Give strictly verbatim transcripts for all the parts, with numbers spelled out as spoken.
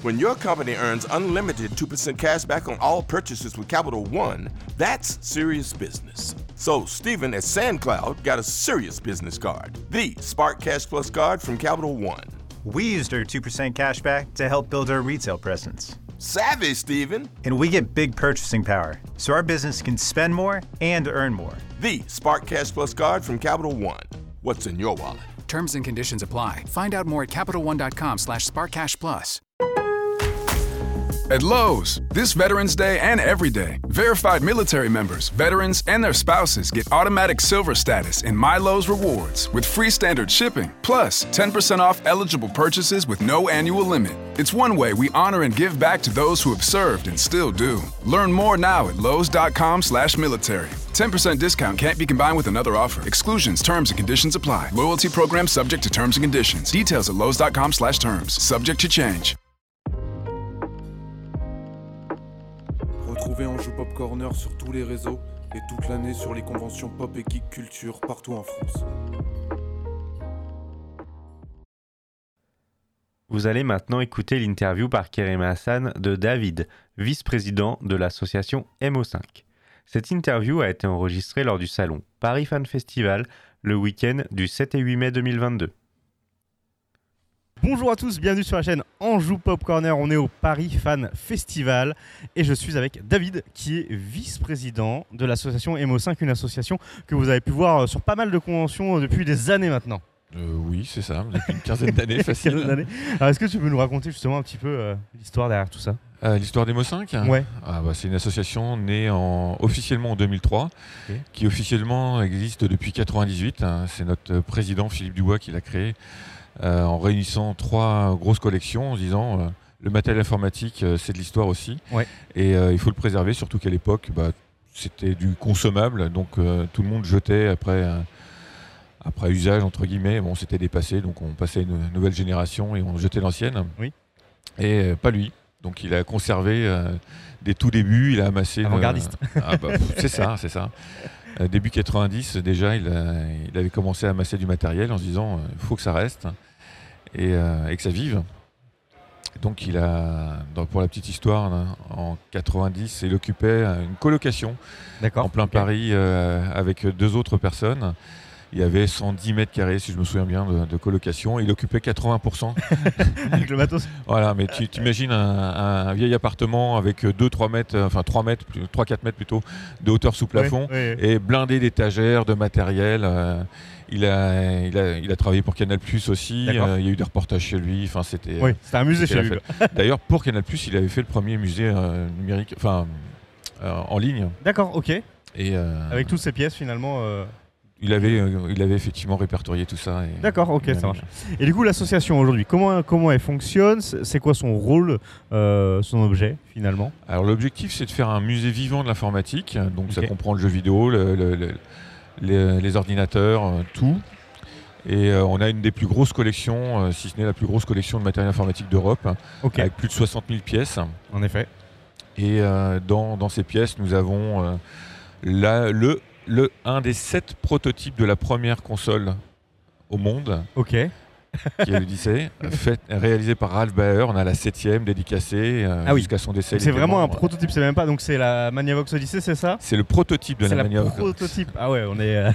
When your company earns unlimited two percent cash back on all purchases with Capital One, that's serious business. So Stephen at SandCloud got a serious business card, the Spark Cash Plus card from Capital One. We used our two percent cash back to help build our retail presence. Savvy, Stephen. And we get big purchasing power, so our business can spend more and earn more. The Spark Cash Plus card from Capital One. What's in your wallet? Terms and conditions apply. Find out more at CapitalOne.com slash SparkCashPlus. At Lowe's, this Veterans Day and every day, verified military members, veterans, and their spouses get automatic silver status in My Lowe's Rewards with free standard shipping, plus ten percent off eligible purchases with no annual limit. It's one way we honor and give back to those who have served and still do. Learn more now at Lowe's.com slash military. ten percent discount can't be combined with another offer. Exclusions, terms, and conditions apply. Loyalty program subject to terms and conditions. Details at Lowe's.com slash terms. Subject to change. Retrouvez Anjou Pop Corner sur tous les réseaux et toute l'année sur les conventions pop et geek culture partout en France. Vous allez maintenant écouter l'interview par Kerim Hassan de David, vice-président de l'association M O cinq. Cette interview a été enregistrée lors du salon Paris Fan Festival le week-end du sept et huit mai deux mille vingt-deux. Bonjour à tous, bienvenue sur la chaîne Anjou Pop Corner, on est au Paris Fan Festival et je suis avec David qui est vice-président de l'association M O cinq, une association que vous avez pu voir sur pas mal de conventions depuis des années maintenant. Euh, oui, c'est ça, depuis une quinzaine d'années facile. quinzaine d'années. Alors, est-ce que tu peux nous raconter justement un petit peu euh, l'histoire derrière tout ça ? euh, L'histoire d'M O cinq ? Ouais. Ah, bah, c'est une association née en, officiellement en deux mille trois, okay. Qui officiellement existe depuis quatre-vingt-dix-huit. Hein. C'est notre président Philippe Dubois qui l'a créée. Euh, en réunissant trois grosses collections en se disant euh, le matériel informatique euh, c'est de l'histoire aussi, ouais. Et euh, il faut le préserver, surtout qu'à l'époque bah, c'était du consommable, donc euh, tout le monde jetait après, euh, après usage entre guillemets. Bon, c'était dépassé, donc on passait à une nouvelle génération et on jetait l'ancienne, oui. Et euh, pas lui, donc il a conservé euh, dès tout début, il a amassé avant-gardiste. Euh, ah, bah, c'est ça, c'est ça. Euh, début quatre-vingt-dix, déjà, il, a, il avait commencé à amasser du matériel en se disant il euh, faut que ça reste et, euh, et que ça vive. Donc, il a, dans, pour la petite histoire, hein, en quatre-vingt-dix, il occupait une colocation en plein okay. Paris euh, avec deux autres personnes. Il y avait cent dix mètres carrés, si je me souviens bien, de, de colocation. Il occupait quatre-vingts pour cent. Avec le matos. Voilà, mais tu t'imagines un, un, un vieil appartement avec deux trois mètres, enfin trois mètres, trois quatre mètres plutôt, de hauteur sous plafond, oui, oui, oui. Et blindé d'étagères, de matériel. Euh, il, a, il, a, il a travaillé pour Canal Plus aussi. Euh, il y a eu des reportages chez lui. Enfin, c'était, oui, c'était un musée chez lui. D'ailleurs, pour Canal Plus, il avait fait le premier musée euh, numérique, enfin, euh, en ligne. D'accord, ok. Et, euh, avec toutes ces pièces finalement. Euh... Il avait, euh, il avait effectivement répertorié tout ça. Et, D'accord, ok, ça marche. Et du coup, l'association aujourd'hui, comment, comment elle fonctionne ? C'est quoi son rôle, euh, son objet finalement ? Alors l'objectif, c'est de faire un musée vivant de l'informatique. Donc okay. Ça comprend le jeu vidéo, le, le, le, les, les ordinateurs, euh, tout. Et euh, on a une des plus grosses collections, euh, si ce n'est la plus grosse collection de matériel informatique d'Europe, okay. Avec plus de soixante mille pièces. En effet. Et euh, dans, dans ces pièces, nous avons euh, la, le... Le, un des sept prototypes de la première console au monde, okay. Qui est l'Odyssée, fait, réalisé par Ralph Baer. On a la septième dédicacée euh, ah oui. Jusqu'à son décès. C'est vraiment membre. Un prototype, c'est même pas. Donc c'est la Magnavox Odyssey, c'est ça ? C'est le prototype de c'est la, la Magnavox. Prototype. Ah ouais, on est, euh,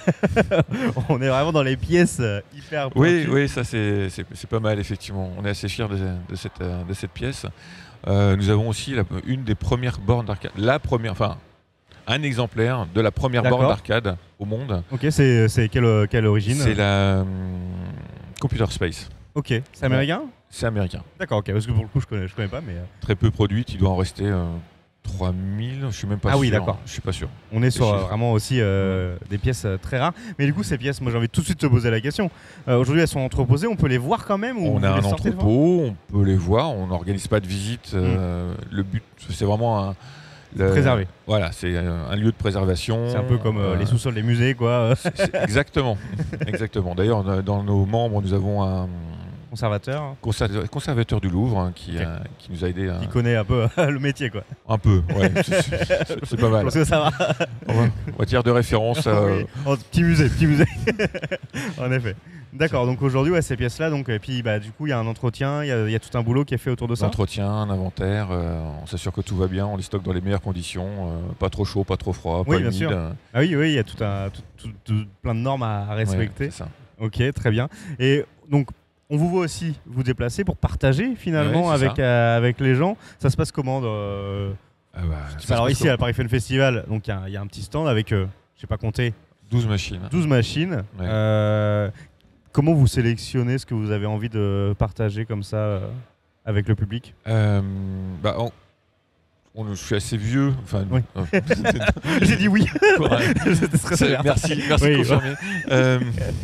on est vraiment dans les pièces euh, hyper. Oui, pointues. Oui, ça c'est, c'est, c'est pas mal effectivement. On est assez fiers de, de, cette, de cette pièce. Euh, nous avons aussi la, une des premières bornes d'arcade, la première, enfin. Un exemplaire de la première D'accord. borne d'arcade au monde. Ok, c'est, c'est quelle, quelle origine ? C'est la um, Computer Space. Ok, c'est américain ? C'est américain. D'accord, ok, parce que pour le coup je connais, je connais pas, mais... Très peu produite, il doit en rester euh, trois mille, je suis même pas ah sûr. Ah oui, d'accord. Je suis pas sûr. On est sur euh, vraiment aussi euh, des pièces euh, très rares. Mais du coup, ces pièces, moi j'ai envie tout de suite de te poser la question. Euh, aujourd'hui, elles sont entreposées, on peut les voir quand même ou On a un entrepôt, on peut les voir, on n'organise pas de visite. Euh, mm. Le but, c'est vraiment un... Le, préservé. Voilà, c'est un lieu de préservation. C'est un peu comme euh, les sous-sols des musées, quoi. C'est, c'est exactement, exactement. D'ailleurs, dans nos membres, nous avons un conservateur, conservateur, conservateur du Louvre hein, qui, okay. euh, qui nous a aidé. À... Qui connaît un peu le métier, quoi. Un peu, ouais. c'est, c'est, c'est pas mal. Parce que ça va. En matière de référence. Euh... Oui. Oh, petit musée, petit musée. En effet. D'accord, donc aujourd'hui, ouais, ces pièces-là, donc, et puis bah, du coup, il y a un entretien, il y, a- il y a tout un boulot qui est fait autour de ça. L'entretien, un inventaire, euh, on s'assure que tout va bien, on les stocke dans les meilleures conditions, euh, pas trop chaud, pas trop froid, Oui, pas bien humide. sûr. euh, Ah oui, oui, il y a tout un, tout- tout- tout- plein de normes à, à ouais, respecter. c'est ça. Ok, très bien. Et donc, on vous voit aussi vous déplacer pour partager finalement Ouais, c'est avec, ça. euh, avec les gens. Ça se passe comment de- Ah bah, ça se Alors passe ici, comme- à la Paris Fun Festival, donc il y a- il y, a un petit stand avec, euh, je sais pas compter, douze machines. douze machines. Ouais. Euh, comment vous sélectionnez ce que vous avez envie de partager comme ça euh, avec le public? Euh, bah, on- on- je suis assez vieux. Enfin, Oui. euh, J'ai dit oui. Ouais. J'étais stressé. C'est- merci, merci Oui, de confirmer. Euh,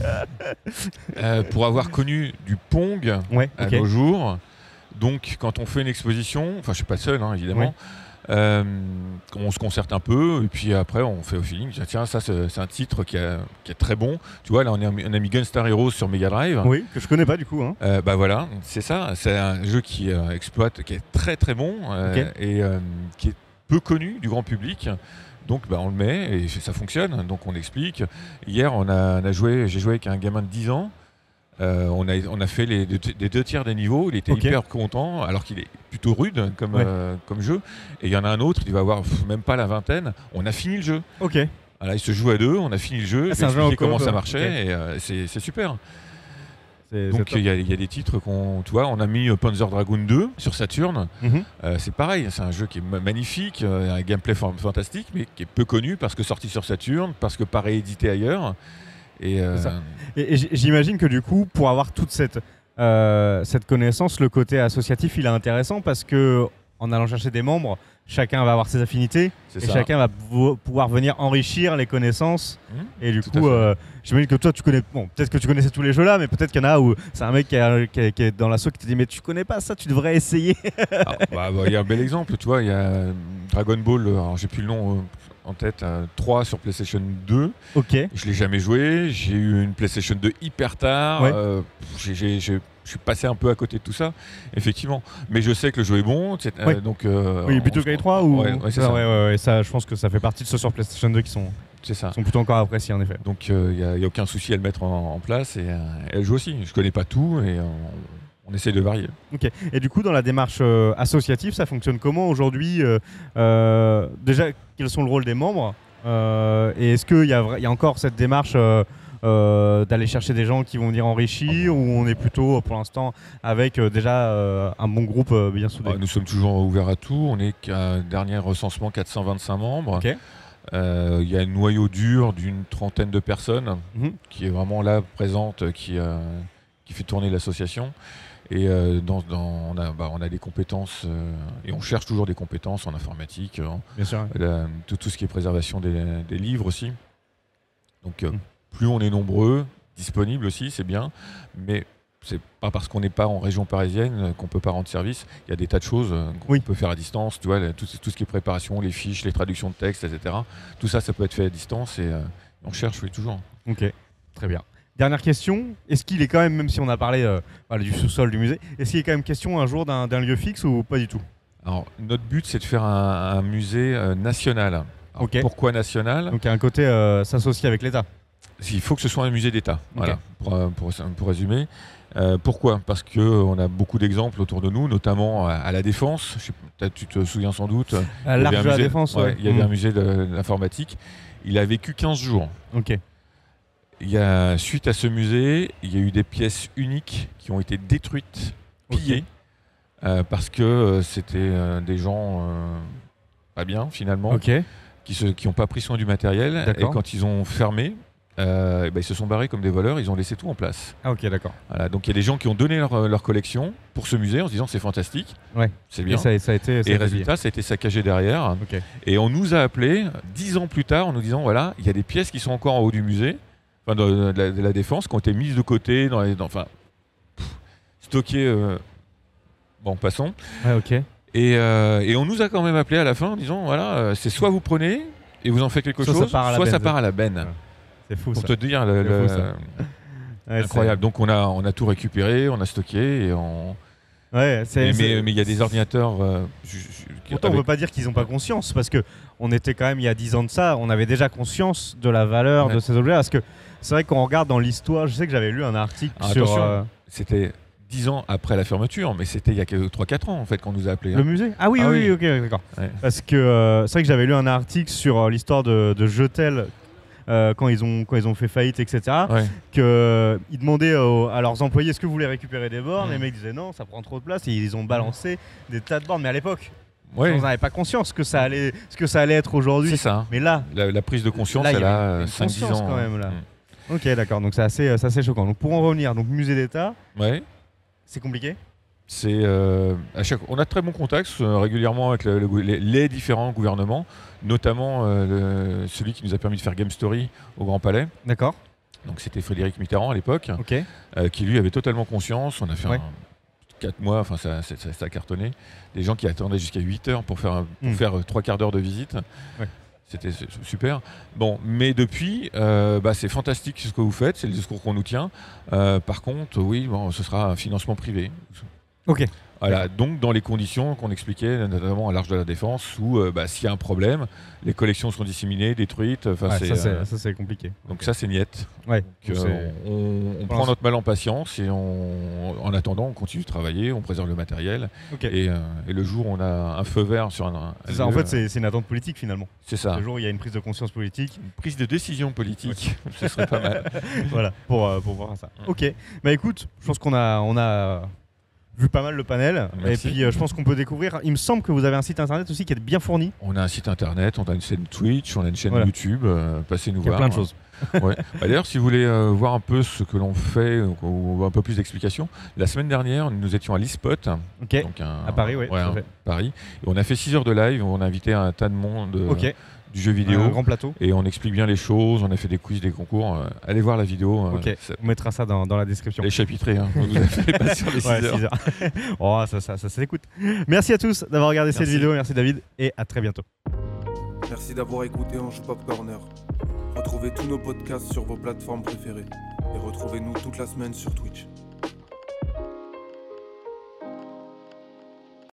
euh, pour avoir connu du Pong Ouais, à ok. nos jours, donc quand on fait une exposition, enfin je suis pas seul hein, évidemment, euh, on se concerte un peu et puis après on fait au feeling, tiens, tiens ça c'est c'est un titre qui, a- qui est très bon. Tu vois là on, est, on a mis Gunstar Heroes sur Mega Drive. Oui, que je connais pas du coup. Hein. Euh, bah voilà, c'est ça, c'est un jeu qui euh, exploite, qui est très très bon euh, Ok. et euh, qui est peu connu du grand public. Donc bah, on le met et ça fonctionne, donc on explique. Hier on a, on a joué, j'ai joué avec un gamin de dix ans. Euh, on, a, on a fait les deux, les deux tiers des niveaux, il était Ok. hyper content alors qu'il est plutôt rude comme, Ouais. euh, comme jeu. Et il y en a un autre, il va avoir pff, même pas la vingtaine. On a fini le jeu. Ok. Voilà, il se joue à deux, on a fini le jeu, Ah, j'ai c'est un jeu en expliqué comment coop, ça ok. marchait et euh, c'est c'est super. C'est- c'est Donc top. il y, a- il y a des titres qu'on, tu vois, on a mis euh, Panzer Dragoon deux sur Saturn. Mhm. Euh, c'est pareil, c'est un jeu qui est ma- magnifique, euh, un gameplay fa- fantastique, mais qui est peu connu parce que sorti sur Saturn, parce que pas réédité ailleurs. Et euh, C'est ça. Et, et j- j'imagine que du coup, pour avoir toute cette, euh, cette connaissance, le côté associatif, il est intéressant parce que en allant chercher des membres, chacun va avoir ses affinités c'est et ça. chacun va pou- pouvoir venir enrichir les connaissances. Mhm. Et du Tout à coup, fait. euh, j'imagine que toi, tu connais. Bon, peut-être que tu connaissais tous les jeux là, mais peut-être qu'il y en a où c'est un mec qui, est- qui est- qui est dans l'assaut qui te dit mais tu connais pas ça, tu devrais essayer. Ah, bah, bah, il y a un bel exemple, tu vois, il y a euh, Dragon Ball, euh, alors j'ai plus le nom euh, en tête, euh, trois sur PlayStation deux. Ok. Je l'ai jamais joué, j'ai eu une PlayStation deux hyper tard, Ouais. euh, j'ai- j'ai- j'ai- je suis passé un peu à côté de tout ça, effectivement. Mais je sais que le jeu est bon, c'est- euh, Ouais. donc... euh, Oui, on- Budokai trois ou. Ouais, ouais, c'est Ah, ça. ouais, ouais, ouais, ça, je pense que ça fait partie de ceux sur PlayStation deux qui sont, C'est ça. qui sont plutôt encore appréciés en effet. Donc il n'y a, y a aucun souci à le mettre en, en place et euh, elle joue aussi. Je connais pas tout et euh, on, on essaie de varier. Ok. Et du coup, dans la démarche euh, associative, ça fonctionne comment aujourd'hui euh, euh, Déjà, quels sont le rôle des membres Euh, Et est-ce qu'il y, a vra- il y a encore cette démarche euh, euh, d'aller chercher des gens qui vont venir enrichir ou on est plutôt, pour l'instant, avec euh, déjà euh, un bon groupe euh, bien soudé? Ah, nous sommes toujours ouverts à tout. On est qu'à un dernier recensement quatre cent vingt-cinq membres. Ok. Euh, Il y a un noyau dur d'une trentaine de personnes Mhm. qui est vraiment là présente, qui, euh, qui fait tourner l'association. Et euh, dans, dans- on, a, bah, on a des compétences euh, et on cherche toujours des compétences en informatique, en- Bien sûr. la- tout, tout ce qui est préservation des, des livres aussi. Donc euh, Mm. plus on est nombreux, disponibles aussi, c'est bien, mais c'est pas parce qu'on n'est pas en région parisienne euh, qu'on peut pas rendre service. Il y a des tas de choses euh, qu'on Oui. peut faire à distance, tu vois, la- tout, tout ce qui est préparation, les fiches, les traductions de texte, et cetera. Tout ça, ça peut être fait à distance et euh, on cherche, oui, toujours. Ok. Très bien. Dernière question. Est-ce qu'il est quand même, même si on a parlé euh, voilà, du sous-sol du musée, est-ce qu'il est quand même question un jour d'un d'un lieu fixe ou pas du tout? Alors, notre but, c'est de faire un, un musée euh, national. Alors, Ok. Pourquoi national? Donc il y a un côté euh, s'associer avec l'État. Il faut que ce soit un musée d'État, voilà, pour, euh, pour, pour résumer. Euh, pourquoi? Parce qu'on a beaucoup d'exemples autour de nous, notamment à, à la Défense. Je sais pas, tu te souviens sans doute. À il y l'arche avait de un la musée- Défense, ouais, ouais. il y avait Mm. un musée de, de l'informatique. Il a vécu quinze jours. Ok. Il y a, suite à ce musée, il y a eu des pièces uniques qui ont été détruites, pillées, Ok. euh, parce que euh, c'était euh, des gens euh, pas bien finalement, Ok. qui n'ont pas pris soin du matériel. Et D'accord. quand ils ont fermé, euh, eh ben, ils se sont barrés comme des voleurs, ils ont laissé tout en place. Ah ok, d'accord. Voilà, donc il y a des gens qui ont donné leur, leur collection pour ce musée en se disant c'est fantastique, Ouais. c'est bien. Et ça, ça a été. ça a Et été résultat, ça a été saccagé derrière. Ok. Et on nous a appelés dix ans plus tard en nous disant voilà, il y a des pièces qui sont encore en haut du musée, enfin de, de la, de la Défense, qui ont été mises de côté, dans les, dans- enfin pff, stockées. euh, Bon, passons. Ouais, ok. Et, euh, et on nous a quand même appelés à la fin en disant voilà, euh, c'est soit vous prenez et vous en faites quelque Soit ça chose, part à la soit ça benne. part à la benne. Ouais. C'est fou Pour ça. te dire, le- C'est le- fou, ça. Ouais, incroyable. Donc on a, on a tout récupéré, on a stocké et on, Ouais, c'est, mais c'est... mais il y a des ordinateurs. Euh, je, je, Pourtant, avec... on ne peut pas dire qu'ils n'ont pas conscience, parce qu'on était quand même, il y a dix ans de ça, on avait déjà conscience de la valeur ouais. de ces objets. Parce que c'est vrai qu'on regarde dans l'histoire, je sais que j'avais lu un article ah, sur... Attention, euh... c'était dix ans après la fermeture, mais c'était il y a trois quatre ans en fait qu'on nous a appelés. Le hein. musée Ah oui, ah, oui, oui, ok, d'accord. Ouais. Parce que euh, c'est vrai que j'avais lu un article sur euh, l'histoire de, de Jetel. Euh, quand, ils ont, quand ils ont fait faillite, et cetera. Ouais. Qu'ils euh, demandaient aux, à leurs employés est-ce que vous voulez récupérer des bornes. mmh. Les mecs disaient non, ça prend trop de place. Et ils ont balancé mmh. des tas de bornes. Mais à l'époque, ouais. on n'avait pas conscience que ça allait, ce que ça allait être aujourd'hui. C'est ça. Mais là, la, la prise de conscience, là, elle a cinq dix ans. Quand même, là. Mmh. Ok, d'accord. Donc c'est assez, c'est assez choquant. Donc pour en revenir, donc musée d'État, ouais. c'est compliqué. C'est, euh, à chaque... On a de très bons contacts euh, régulièrement avec le, le, les, les différents gouvernements, notamment euh, le, celui qui nous a permis de faire Game Story au Grand Palais. D'accord. Donc c'était Frédéric Mitterrand à l'époque, okay. euh, qui lui avait totalement conscience. On a fait ouais. quatre mois, enfin ça, ça, ça, ça a cartonné. Des gens qui attendaient jusqu'à huit heures pour faire, pour mmh. faire trois quarts d'heure de visite. Ouais. C'était super. Bon, mais depuis, euh, bah, c'est fantastique ce que vous faites, c'est le discours qu'on nous tient. Euh, par contre, oui, bon, ce sera un financement privé. Ok. Voilà, donc dans les conditions qu'on expliquait, notamment à l'Arche de la Défense, où euh, bah, s'il y a un problème, les collections sont dissimulées, détruites. Ouais, c'est, ça, c'est, euh, ça c'est compliqué. Donc okay. ça c'est niette. Ouais, donc, euh, on on prend notre mal en patience et on, en attendant on continue de travailler, on préserve le matériel. Okay. Et, euh, et le jour où on a un feu vert sur un... un c'est ça, en fait c'est, c'est une attente politique finalement. C'est ça. Le jour où il y a une prise de conscience politique. Une prise de décision politique, okay. ce serait pas mal. Voilà, pour, euh, pour voir ça. Mmh. Ok, bah écoute, je pense qu'on a... On a vu pas mal le panel. Merci. Et puis euh, je pense qu'on peut découvrir. Il me semble que vous avez un site internet aussi qui est bien fourni. On a un site internet, on a une chaîne Twitch, on a une chaîne voilà. YouTube. Euh, passez nous voir. Il y a plein de choses. Ouais. Bah, d'ailleurs, si vous voulez euh, voir un peu ce que l'on fait ou un peu plus d'explications, la semaine dernière, nous étions à l'E-Spot. Okay. Donc un, à Paris, oui. Ouais, un, Paris. Et on a fait six heures de live. On a invité un tas de monde. Euh, okay. Du jeu vidéo, un grand plateau, et on explique bien les choses, on a fait des quiz, des concours. Euh, allez voir la vidéo. Ok, euh, on mettra ça dans, dans la description. Les chapitrés, hein. Vous avez pas sur les six ouais, heures. six heures. Oh, ça, ça, ça, ça s'écoute. Merci à tous d'avoir regardé merci. cette vidéo, merci David, et à très bientôt. Merci d'avoir écouté Anjou Pop Corner. Retrouvez tous nos podcasts sur vos plateformes préférées et retrouvez-nous toute la semaine sur Twitch.